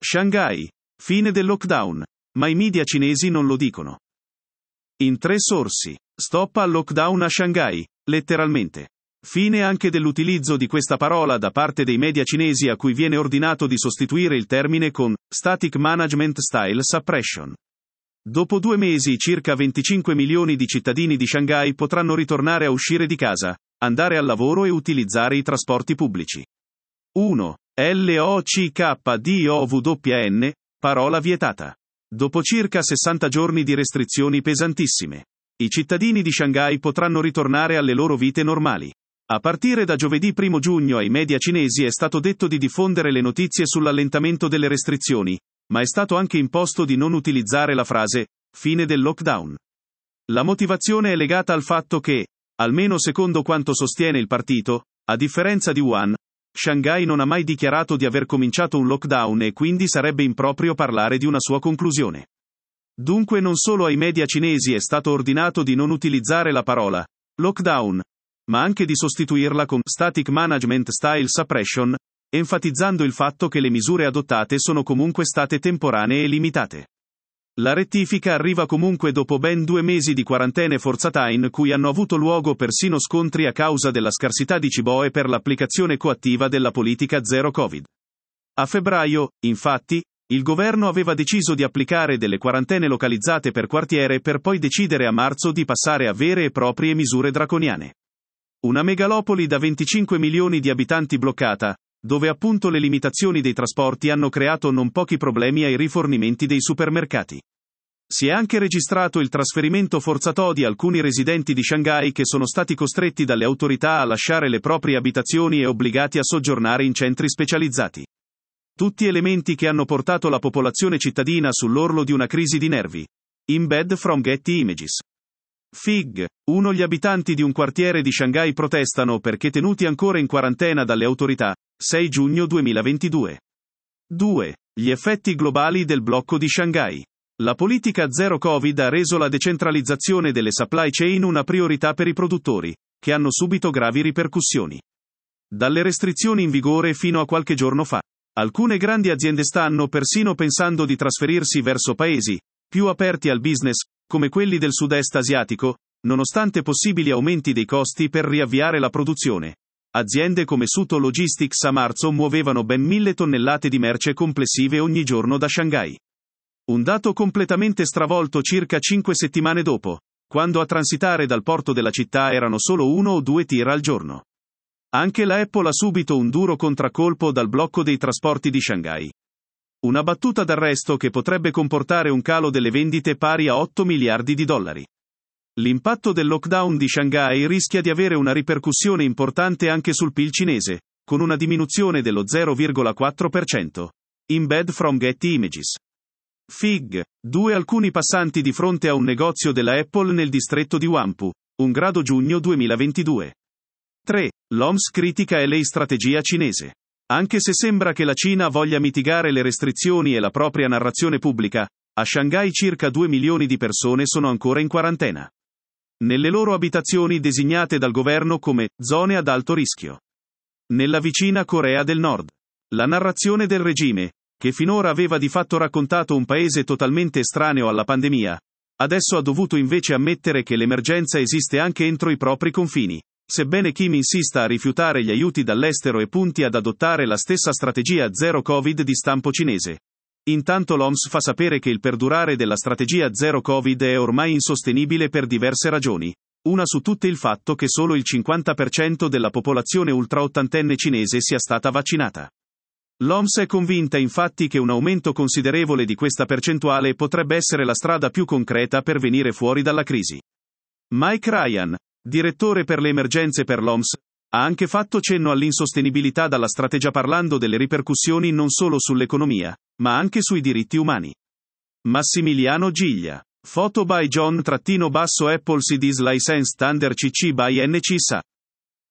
Shanghai. Fine del lockdown. Ma i media cinesi non lo dicono. In 3 sorsi. Stop al lockdown a Shanghai, letteralmente. Fine anche dell'utilizzo di questa parola da parte dei media cinesi, a cui viene ordinato di sostituire il termine con Static Management Style Suppression. Dopo 2 mesi circa 25 milioni di cittadini di Shanghai potranno ritornare a uscire di casa, andare al lavoro e utilizzare i trasporti pubblici. 1. LOCKDOWN, parola vietata. Dopo circa 60 giorni di restrizioni pesantissime, i cittadini di Shanghai potranno ritornare alle loro vite normali. A partire da giovedì 1 giugno ai media cinesi è stato detto di diffondere le notizie sull'allentamento delle restrizioni, ma è stato anche imposto di non utilizzare la frase fine del lockdown. La motivazione è legata al fatto che, almeno secondo quanto sostiene il partito, a differenza di Wuhan, Shanghai non ha mai dichiarato di aver cominciato un lockdown e quindi sarebbe improprio parlare di una sua conclusione. Dunque non solo ai media cinesi è stato ordinato di non utilizzare la parola lockdown, ma anche di sostituirla con Static Management Style Suppression, enfatizzando il fatto che le misure adottate sono comunque state temporanee e limitate. La rettifica arriva comunque dopo ben 2 mesi di quarantene forzata in cui hanno avuto luogo persino scontri a causa della scarsità di cibo e per l'applicazione coattiva della politica zero Covid. A febbraio, infatti, il governo aveva deciso di applicare delle quarantene localizzate per quartiere per poi decidere a marzo di passare a vere e proprie misure draconiane. Una megalopoli da 25 milioni di abitanti bloccata, dove appunto le limitazioni dei trasporti hanno creato non pochi problemi ai rifornimenti dei supermercati. Si è anche registrato il trasferimento forzato di alcuni residenti di Shanghai che sono stati costretti dalle autorità a lasciare le proprie abitazioni e obbligati a soggiornare in centri specializzati. Tutti elementi che hanno portato la popolazione cittadina sull'orlo di una crisi di nervi. Embed from Getty Images. Fig. 1. Gli abitanti di un quartiere di Shanghai protestano perché tenuti ancora in quarantena dalle autorità. 6 giugno 2022. 2. Gli effetti globali del blocco di Shanghai. La politica zero Covid ha reso la decentralizzazione delle supply chain una priorità per i produttori, che hanno subito gravi ripercussioni. Dalle restrizioni in vigore fino a qualche giorno fa, alcune grandi aziende stanno persino pensando di trasferirsi verso paesi più aperti al business, come quelli del sud-est asiatico, nonostante possibili aumenti dei costi per riavviare la produzione. Aziende come Suto Logistics a marzo muovevano ben 1000 tonnellate di merce complessive ogni giorno da Shanghai. Un dato completamente stravolto circa 5 settimane dopo, quando a transitare dal porto della città erano solo 1 o 2 tir al giorno. Anche la Apple ha subito un duro contraccolpo dal blocco dei trasporti di Shanghai. Una battuta d'arresto che potrebbe comportare un calo delle vendite pari a $8 miliardi. L'impatto del lockdown di Shanghai rischia di avere una ripercussione importante anche sul PIL cinese, con una diminuzione dello 0,4%. Embed from Getty Images. Fig. 2. Alcuni passanti di fronte a un negozio della Apple nel distretto di Wampu, 1 grado giugno 2022. 3. L'OMS critica la strategia cinese. Anche se sembra che la Cina voglia mitigare le restrizioni e la propria narrazione pubblica, a Shanghai circa 2 milioni di persone sono ancora in quarantena nelle loro abitazioni designate dal governo come zone ad alto rischio. Nella vicina Corea del Nord, la narrazione del regime, che finora aveva di fatto raccontato un paese totalmente estraneo alla pandemia, adesso ha dovuto invece ammettere che l'emergenza esiste anche entro i propri confini, sebbene Kim insista a rifiutare gli aiuti dall'estero e punti ad adottare la stessa strategia zero Covid di stampo cinese. Intanto l'OMS fa sapere che il perdurare della strategia zero Covid è ormai insostenibile per diverse ragioni. Una su tutte il fatto che solo il 50% della popolazione ultraottantenne cinese sia stata vaccinata. L'OMS è convinta infatti che un aumento considerevole di questa percentuale potrebbe essere la strada più concreta per venire fuori dalla crisi. Mike Ryan, direttore per le emergenze per l'OMS, ha anche fatto cenno all'insostenibilità dalla strategia parlando delle ripercussioni non solo sull'economia, ma anche sui diritti umani. Massimiliano Giglia. Photo by John-Apple CDs licensed under CC by NC SA.